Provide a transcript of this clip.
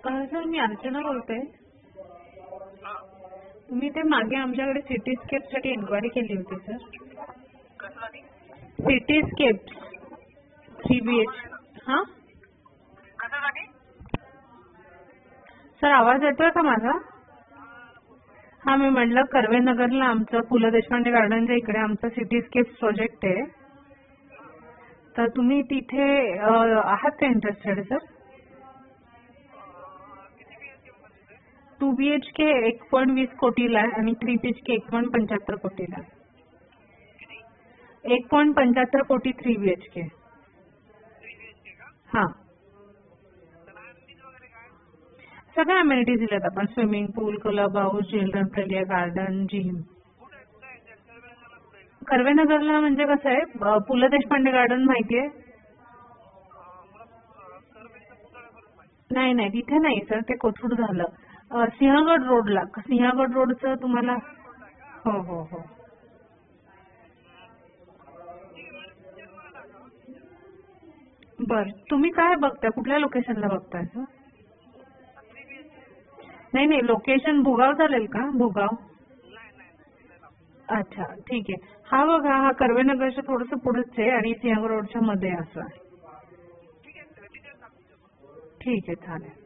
Sir मी अर्चना बोलते. तुम्ही ते मागे आमच्याकडे सिटीस्केप साठी इन्क्वायरी केली होती सर. Cityscape 3BH. हा सर आवाज येतोय का माझा? हा मी म्हटलं कर्वेनगरला आमचं पु ल देशपांडे गार्डनच्या इकडे आमचं सिटीस्केप प्रोजेक्ट आहे. तर तुम्ही तिथे आहात का इंटरेस्टेड सर? 2BHK 1.20 कोटीला आणि 3BHK 1.75 कोटीला. 1.75 कोटी 3BHK. हा सगळ्या अमेनिटीज दिल्यात आपण. Swimming pool, club house, children play garden, gym. कर्वेनगरला म्हणजे कसं आहे, पु ल देशपांडे गार्डन माहितीये? नाही नाही तिथे नाही सर, ते कोथरूड झालं. सिंहगड रोडला. सिंहगड रोडचं तुम्हाला. हो हो हो. बर तुम्ही काय बघताय, कुठल्या लोकेशनला बघताय सर? नाही नाही लोकेशन भुगाव चालेल का? भुगाव. अच्छा ठीक आहे. हा बघा, हा कर्वेनगरच्या थोडंसं पुढेच आहे आणि सिंहगड रोडच्या मध्ये असं आहे. ठीक आहे चालेल.